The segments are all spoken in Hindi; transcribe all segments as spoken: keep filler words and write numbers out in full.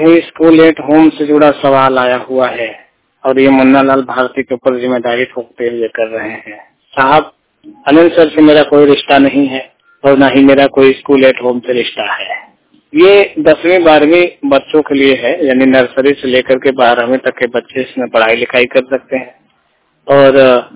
ये स्कूल एट होम से जुड़ा सवाल आया हुआ है और ये मुन्ना लाल भारती के ऊपर जिम्मेदारी थोपते हुए कर रहे हैं। साहब, अनिल सर से मेरा कोई रिश्ता नहीं है और ना ही मेरा कोई स्कूल एट होम से रिश्ता है। ये दसवीं बारहवीं बच्चों के लिए है, यानी नर्सरी से लेकर के बारहवीं तक के बच्चे इसमें पढ़ाई लिखाई कर सकते हैं और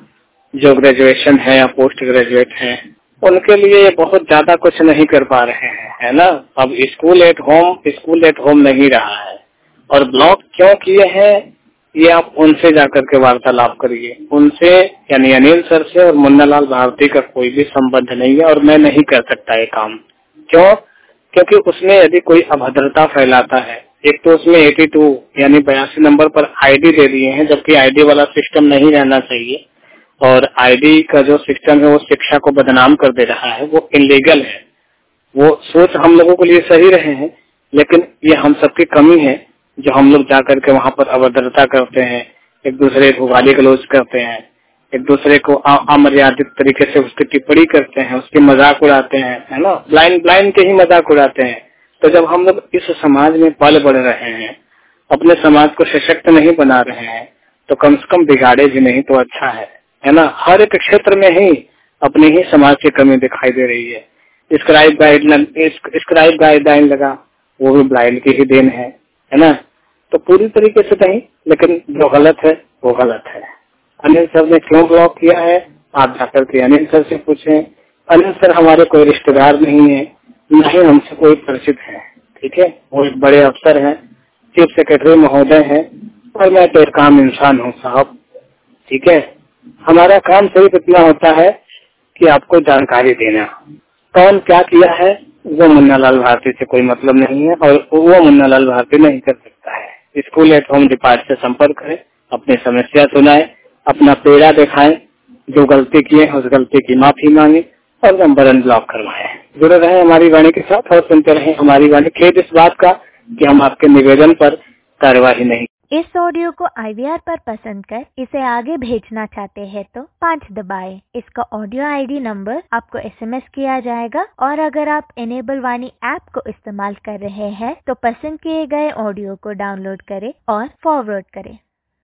जो ग्रेजुएशन है या पोस्ट ग्रेजुएट है उनके लिए ये बहुत ज्यादा कुछ नहीं कर पा रहे हैं, है ना। अब school at home school at home नहीं रहा है और ब्लॉक क्यों किए हैं ये आप उनसे जाकर के वार्तालाप करिए। उनसे यानी अनिल सर से और मुन्ना लाल भारती का कोई भी संबंध नहीं है और मैं नहीं कर सकता ये काम। क्यों? क्योंकि उसमें यदि कोई अभद्रता फैलाता है, एक तो उसमें बयासी यानी बयासी नंबर पर आईडी दे दिए हैं, जबकि आईडी वाला सिस्टम नहीं रहना चाहिए और आईडी का जो सिस्टम है वो शिक्षा को बदनाम कर दे रहा है, वो इलीगल है। वो सोच हम लोगों के लिए सही रहे हैं, लेकिन ये हम सबकी कमी है जो हम लोग जाकर के वहाँ पर अभद्रता करते हैं, एक दूसरे को गाली गलौज करते हैं, एक दूसरे को अमर्यादित तरीके से उसकी टिप्पणी करते हैं, उसकी मजाक उड़ाते हैं, है ना। ब्लाइंड ब्लाइंड के ही मजाक उड़ाते हैं। तो जब हम लोग इस समाज में पल बढ़ रहे हैं, अपने समाज को सशक्त नहीं बना रहे हैं, तो कम से कम बिगाड़े भी नहीं तो अच्छा है, है ना। हर एक क्षेत्र में ही अपने ही समाज की कमी दिखाई दे रही है। स्क्राइब गाइडलाइन स्क्राइब गाइडलाइन लगा, वो भी ब्लाइंड की ही देन है, है ना। तो पूरी तरीके से नहीं, लेकिन जो गलत है वो गलत है। अनिल सर ने क्यों ब्लॉक किया है आप जाकर के अनिल सर से पूछें। अनिल सर हमारे कोई रिश्तेदार नहीं है, न ही हमसे कोई परिचित है, ठीक है। वो एक बड़े अफसर हैं, चीफ सेक्रेटरी महोदय हैं और मैं तो एक आम इंसान हूँ साहब, ठीक है। हमारा काम सिर्फ इतना होता है कि आपको जानकारी देना। कौन क्या किया है वो मुन्ना लाल भारती से कोई मतलब नहीं है और वो मुन्ना लाल भारती नहीं कर सकता है। स्कूल एट होम डिपार्ट से संपर्क करें, अपनी समस्या सुनाएं, अपना पेड़ा दिखाएं, जो गलती किए उस गलती की माफी मांगे और नंबर अनब्लॉक करवाएं। जुड़े रहें हमारी वाणी के साथ और सुनते रहें हमारी वाणी। खेद इस बात का कि हम आपके निवेदन पर कार्यवाही नहीं। इस ऑडियो को आई वी आर पर पसंद कर इसे आगे भेजना चाहते हैं तो पाँच दबाएं। इसका ऑडियो आई डी नंबर आपको एस एम एस किया जाएगा और अगर आप इनेबल वाणी ऐप को इस्तेमाल कर रहे हैं तो पसंद किए गए ऑडियो को डाउनलोड करें और फॉरवर्ड करें।